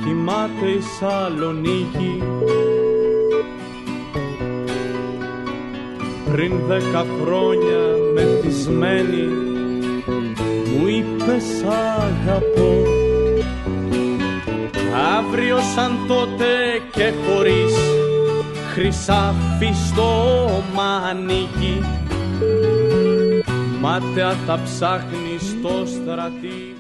κοιμάται η Σαλονίκη. Πριν 10 χρόνια μεθυσμένη μου είπε σ' αγαπώ. Αύριο σαν τότε και χωρίς χρυσάφι στο μανίκι, μάταια θα ψάχνει στο στρατή.